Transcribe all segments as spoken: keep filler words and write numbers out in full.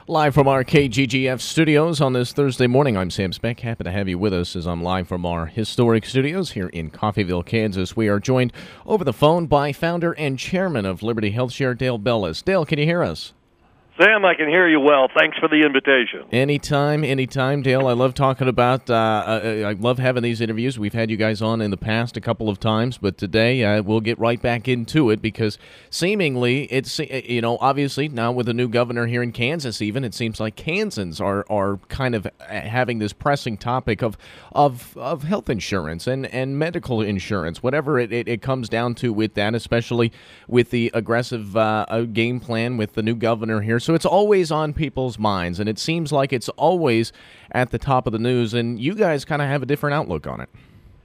Live from our K G G F studios on this Thursday morning, I'm Sam Speck. Happy to have you with us as I'm live from our historic studios here in Coffeyville, Kansas. We are joined over the phone by founder and chairman of Liberty HealthShare, Dale Bellis. Dale, can you hear us? Sam, I can hear you well. Thanks for the invitation. Anytime, anytime, Dale. I love talking about, uh, uh, I love having these interviews. We've had you guys on in the past a couple of times, but today uh, we'll get right back into it because seemingly it's, you know, obviously now with a new governor here in Kansas even, it seems like Kansans are, are kind of having this pressing topic of of, of health insurance and, and medical insurance, whatever it, it, it comes down to with that, especially with the aggressive uh, game plan with the new governor here. So it's always on people's minds, and it seems like it's always at the top of the news, and you guys kind of have a different outlook on it.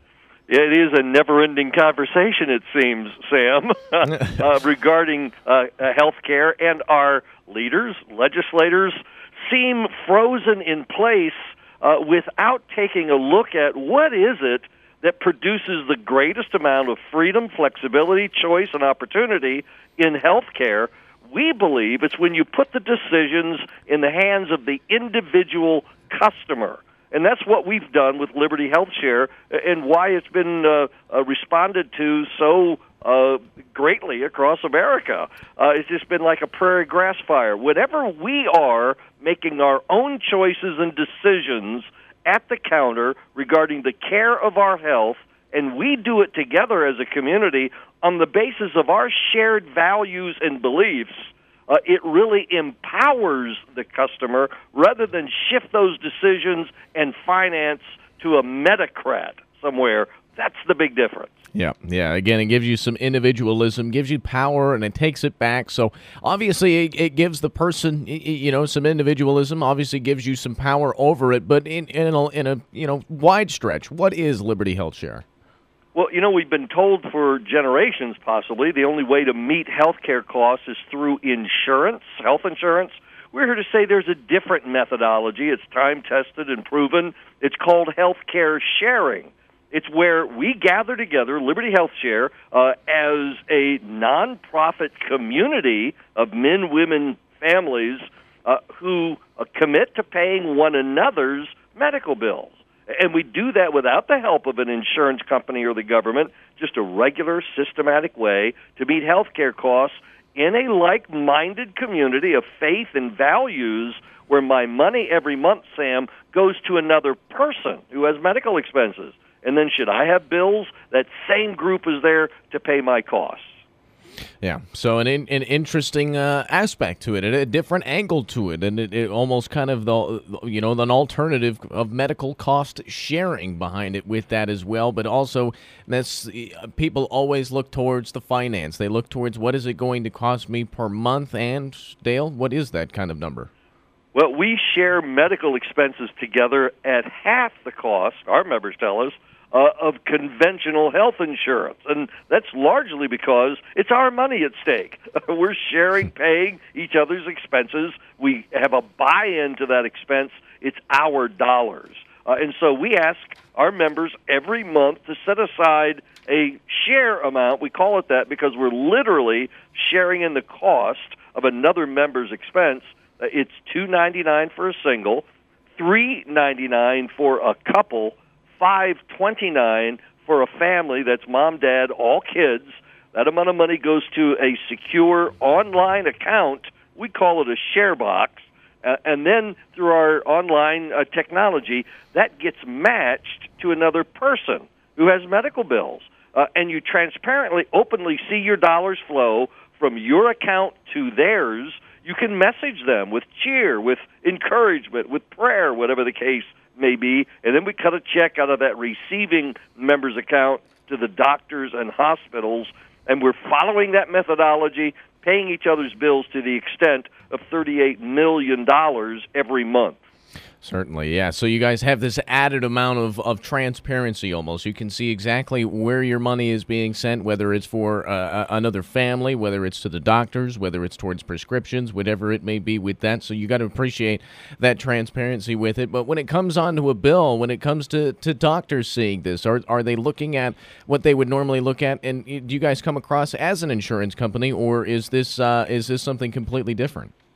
It is a never-ending conversation, it seems, Sam, uh, regarding uh, health care, and our leaders, legislators, seem frozen in place uh, without taking a look at what is it that produces the greatest amount of freedom, flexibility, choice, and opportunity in health care. We believe it's when you put the decisions in the hands of the individual customer. And that's what we've done with Liberty HealthShare and why it's been uh, uh, responded to so uh, greatly across America. Uh, it's just been like a prairie grass fire. Whenever we are making our own choices and decisions at the counter regarding the care of our health, and we do it together as a community on the basis of our shared values and beliefs, uh, it really empowers the customer rather than shift those decisions and finance to a metacrat somewhere. That's the big difference. Yeah, yeah. Again, it gives you some individualism, gives you power, and it takes it back. So obviously it, it gives the person, you know, some individualism, obviously gives you some power over it, but in, in, a, in a, you know, wide stretch, what is Liberty HealthShare? Well, you know, we've been told for generations, possibly, the only way to meet health care costs is through insurance, health insurance. We're here to say there's a different methodology. It's time-tested and proven. It's called health care sharing. It's where we gather together, Liberty HealthShare, uh, as a nonprofit community of men, women, families uh, who uh, commit to paying one another's medical bills. And we do that without the help of an insurance company or the government, just a regular, systematic way to meet health care costs in a like-minded community of faith and values where my money every month, Sam, goes to another person who has medical expenses. And then should I have bills, that same group is there to pay my costs. Yeah, so an in, an interesting uh, aspect to it, a different angle to it, and it, it almost kind of the you know an alternative of medical cost sharing behind it with that as well. But also, that's people always look towards the finance. They look towards what is it going to cost me per month. And Dale, what is that kind of number? Well, we share medical expenses together at half the cost. Our members tell us. Uh, of conventional health insurance. And that's largely because it's our money at stake. We're sharing, paying each other's expenses. We have a buy-in to that expense. It's our dollars. Uh, and so we ask our members every month to set aside a share amount. We call it that because we're literally sharing in the cost of another member's expense. Uh, it's two dollars and ninety-nine cents for a single, three dollars and ninety-nine cents for a couple, five dollars and twenty-nine cents for a family, that's mom, dad, all kids. That amount of money goes to a secure online account. We call it a share box. Uh, and then through our online uh, technology, that gets matched to another person who has medical bills. Uh, and you transparently, openly see your dollars flow from your account to theirs. You can message them with cheer, with encouragement, with prayer, whatever the case may be, and then we cut a check out of that receiving member's account to the doctors and hospitals, and we're following that methodology, paying each other's bills to the extent of thirty-eight million dollars every month. Certainly, yeah. So you guys have this added amount of, of transparency almost. You can see exactly where your money is being sent, whether it's for uh, another family, whether it's to the doctors, whether it's towards prescriptions, whatever it may be with that. So you got to appreciate that transparency with it. But when it comes onto a bill, when it comes to, to doctors seeing this, are, are they looking at what they would normally look at? And do you guys come across as an insurance company, or is this uh, is this something completely different?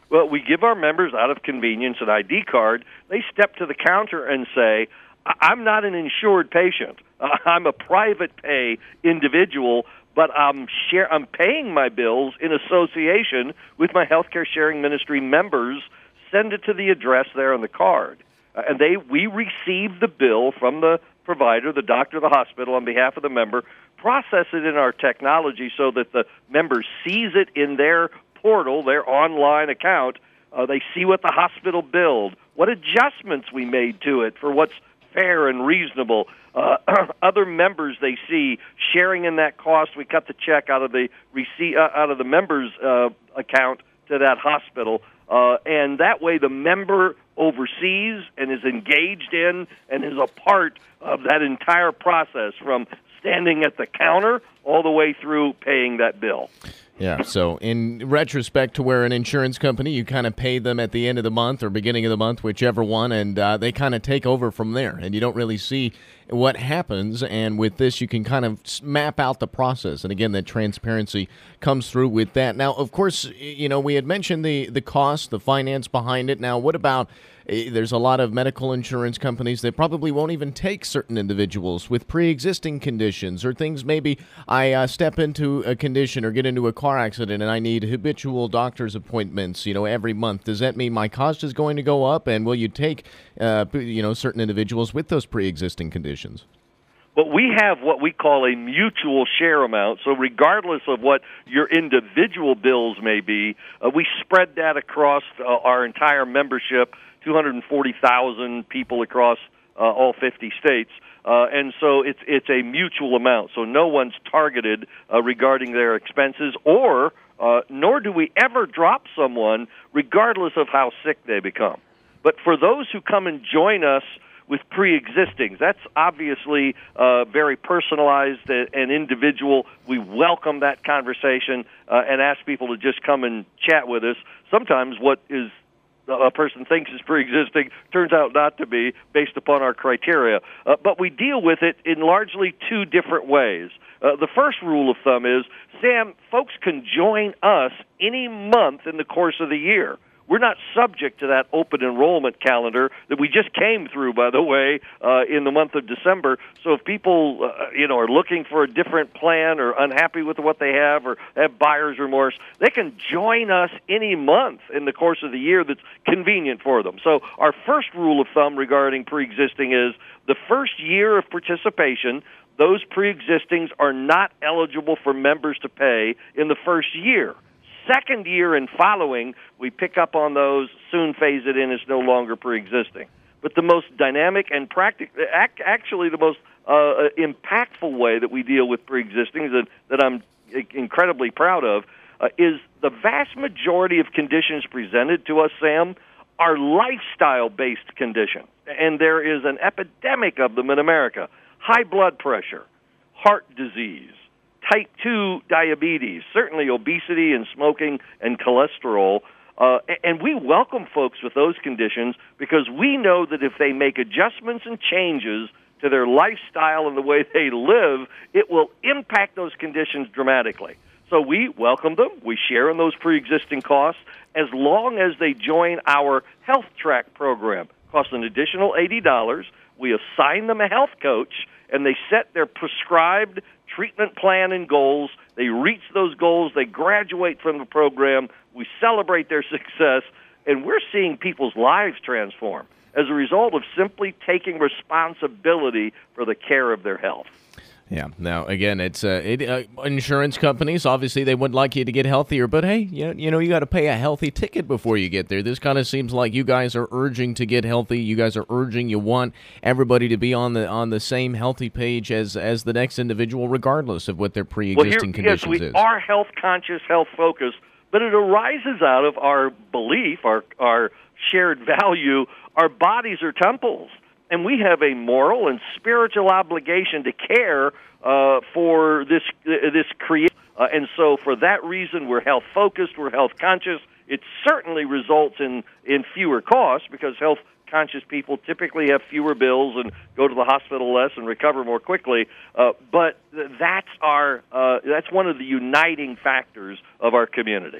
Well, we give our members, out of convenience, an I D card. They step to the counter and say, I'm not an insured patient. Uh, I'm a private pay individual, but I'm share I'm paying my bills in association with my healthcare sharing ministry members. Send it to the address there on the card. Uh, and they we receive the bill from the provider, the doctor, the hospital, on behalf of the member, process it in our technology so that the member sees it in their portal, their online account. Uh, they see what the hospital billed, what adjustments we made to it for what's fair and reasonable. Uh, other members they see sharing in that cost. We cut the check out of the receipt uh, out of the member's uh, account to that hospital, uh, and that way the member oversees and is engaged in and is a part of that entire process, from standing at the counter all the way through paying that bill. Yeah, so in retrospect to where an insurance company, you kind of pay them at the end of the month or beginning of the month, whichever one, and uh, they kind of take over from there, and you don't really see what happens. And with this, you can kind of map out the process, and again, that transparency comes through with that. Now, of course, you know, we had mentioned the, the cost, the finance behind it. Now, what about there's a lot of medical insurance companies that probably won't even take certain individuals with pre-existing conditions or things. Maybe I uh, step into a condition or get into a car accident and I need habitual doctor's appointments, you know, every month. Does that mean my cost is going to go up? And will you take, uh, you know, certain individuals with those pre-existing conditions? But we have what we call a mutual share amount. So regardless of what your individual bills may be, uh, we spread that across uh, our entire membership, two hundred forty thousand people across uh, all fifty states. Uh, and so it's it's a mutual amount. So no one's targeted uh, regarding their expenses, or uh, nor do we ever drop someone regardless of how sick they become. But for those who come and join us with pre-existings, that's obviously uh, very personalized and individual. We welcome that conversation uh, and ask people to just come and chat with us. Sometimes what is a person thinks is pre-existing turns out not to be, based upon our criteria. Uh, but we deal with it in largely two different ways. Uh, the first rule of thumb is, Sam, folks can join us any month in the course of the year. We're not subject to that open enrollment calendar that we just came through, by the way, uh, in the month of December. So if people, uh, you know, are looking for a different plan or unhappy with what they have or have buyer's remorse, they can join us any month in the course of the year that's convenient for them. So our first rule of thumb regarding pre-existing is the first year of participation, those pre-existings are not eligible for members to pay in the first year. Second year and following, we pick up on those, soon phase it in as no longer pre-existing. But the most dynamic and practical, actually the most uh, impactful way that we deal with pre-existings that, that I'm incredibly proud of uh, is the vast majority of conditions presented to us, Sam, are lifestyle-based conditions. And there is an epidemic of them in America. High blood pressure, heart disease, type two diabetes, certainly obesity and smoking and cholesterol. Uh, and we welcome folks with those conditions because we know that if they make adjustments and changes to their lifestyle and the way they live, it will impact those conditions dramatically. So we welcome them. We share in those pre-existing costs as long as they join our Health Track program. It costs an additional eighty dollars. We assign them a health coach, and they set their prescribed treatment plan and goals. They reach those goals. They graduate from the program. We celebrate their success, and we're seeing people's lives transform as a result of simply taking responsibility for the care of their health. Yeah. Now, again, it's uh, it, uh, insurance companies, obviously, they would like you to get healthier, but hey, you, you know, you got to pay a healthy ticket before you get there. This kind of seems like you guys are urging to get healthy. You guys are urging, you want everybody to be on the on the same healthy page as, as the next individual, regardless of what their pre-existing well, here, conditions yes, we is. are health-conscious, health-focused, but it arises out of our belief, our our shared value. Our bodies are temples. And we have a moral and spiritual obligation to care uh, for this uh, this creation. Uh, and so for that reason, we're health-focused, we're health-conscious. It certainly results in, in fewer costs because health-conscious people typically have fewer bills and go to the hospital less and recover more quickly. Uh, but that's our uh, that's one of the uniting factors of our community.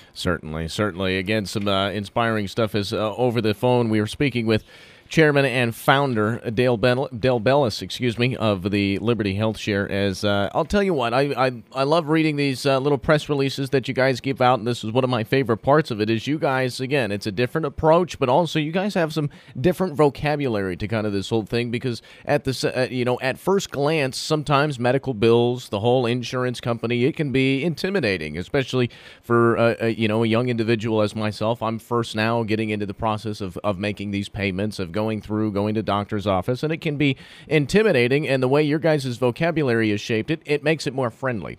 Certainly, certainly. Again, some uh, inspiring stuff is uh, over the phone. We were speaking with Chairman and Founder Dale Bell- Dale Bellis, excuse me, of the Liberty Health Share. As uh, I'll tell you what, I I, I love reading these uh, little press releases that you guys give out, and this is one of my favorite parts of it. Is you guys, again, it's a different approach, but also you guys have some different vocabulary to kind of this whole thing, because at the uh, you know at first glance, sometimes medical bills, the whole insurance company, it can be intimidating, especially for uh, a, you know a young individual as myself. I'm first now getting into the process of of making these payments, of going going through, going to doctor's office, and it can be intimidating, and the way your guys' vocabulary is shaped, it, it makes it more friendly.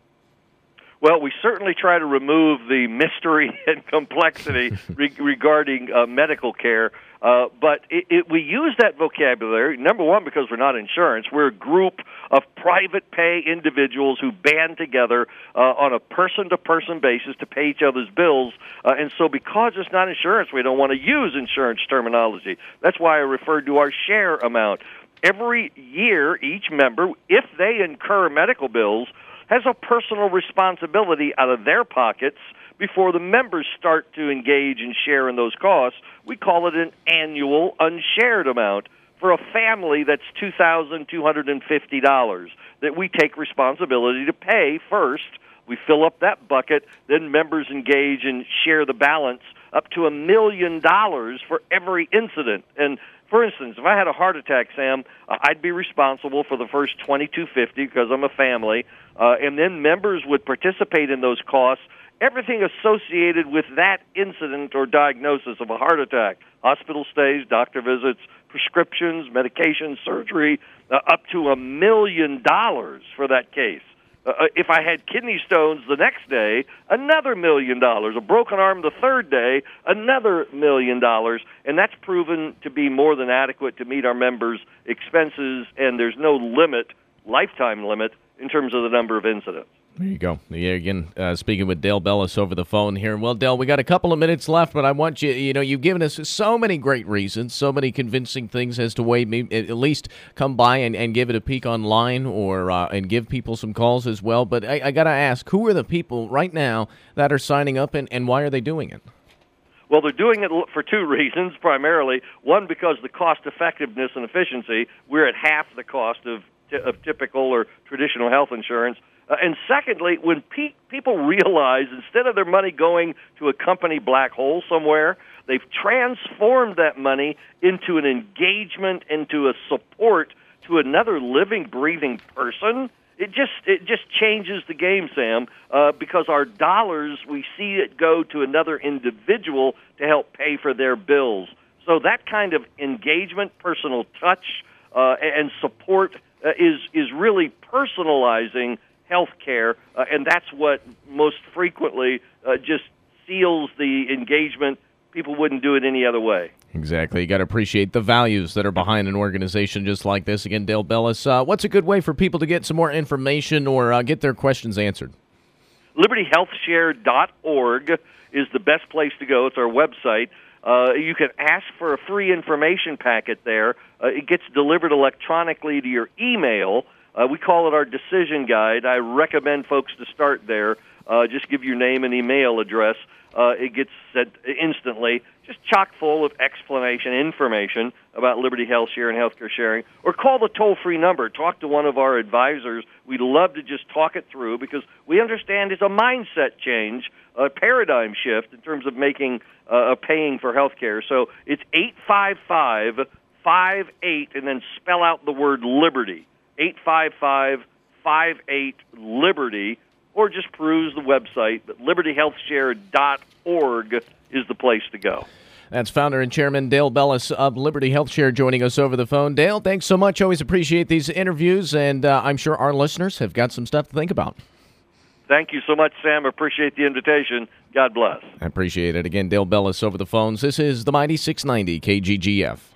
Well, we certainly try to remove the mystery and complexity re- regarding uh, medical care, uh, but it, it, we use that vocabulary, number one, because we're not insurance. We're a group of private pay individuals who band together uh, on a person-to-person basis to pay each other's bills, uh, and so because it's not insurance, we don't want to use insurance terminology. That's why I referred to our share amount. Every year, each member, if they incur medical bills, has a personal responsibility out of their pockets before the members start to engage and share in those costs. We call it an annual unshared amount. For a family, that's two thousand two hundred fifty dollars that we take responsibility to pay first. We fill up that bucket, then members engage and share the balance up to a million dollars for every incident. And for instance, if I had a heart attack, Sam, uh, I'd be responsible for the first twenty-two fifty because I'm a family, uh, and then members would participate in those costs, everything associated with that incident or diagnosis of a heart attack, hospital stays, doctor visits, prescriptions, medication, surgery, uh, up to a million dollars for that case. Uh, if I had kidney stones the next day, another million dollars. A broken arm the third day, another million dollars. And that's proven to be more than adequate to meet our members' expenses, and there's no limit, lifetime limit, in terms of the number of incidents. There you go. Yeah, again, uh, speaking with Dale Bellis over the phone here. Well, Dale, we got a couple of minutes left, but I want you, you know, you've given us so many great reasons, so many convincing things as to why maybe at least come by and, and give it a peek online, or uh, and give people some calls as well. But I, I got to ask, who are the people right now that are signing up, and, and why are they doing it? Well, they're doing it for two reasons, primarily. One, because the cost-effectiveness and efficiency, we're at half the cost of, of typical or traditional health insurance. Uh, and secondly, when pe- people realize instead of their money going to a company black hole somewhere, they've transformed that money into an engagement, into a support to another living, breathing person. It just it just changes the game, Sam, uh, because our dollars, we see it go to another individual to help pay for their bills. So that kind of engagement, personal touch, uh, and support uh, is is really personalizing health care, uh, and that's what most frequently uh, just seals the engagement. People wouldn't do it any other way. Exactly. You got to appreciate the values that are behind an organization just like this. Again, Dale Bellis, uh, what's a good way for people to get some more information or uh, get their questions answered? Liberty Health Share dot org is the best place to go. It's our website. Uh, you can ask for a free information packet there. Uh, it gets delivered electronically to your email. Uh, we call it our decision guide. I recommend folks to start there. Uh, just give your name and email address. Uh, it gets sent instantly, just chock full of explanation, information about Liberty Health Share and healthcare sharing. Or call the toll-free number. Talk to one of our advisors. We'd love to just talk it through because we understand it's a mindset change, a paradigm shift in terms of making uh, paying for healthcare. So it's eight five five, five eight, and then spell out the word Liberty. eight five five, five eight, Liberty, or just peruse the website. But Liberty Health Share dot org is the place to go. That's founder and chairman Dale Bellis of Liberty Health Share joining us over the phone. Dale, thanks so much. Always appreciate these interviews, and uh, I'm sure our listeners have got some stuff to think about. Thank you so much, Sam. Appreciate the invitation. God bless. I appreciate it. Again, Dale Bellis over the phones. This is the Mighty six ninety K G G F.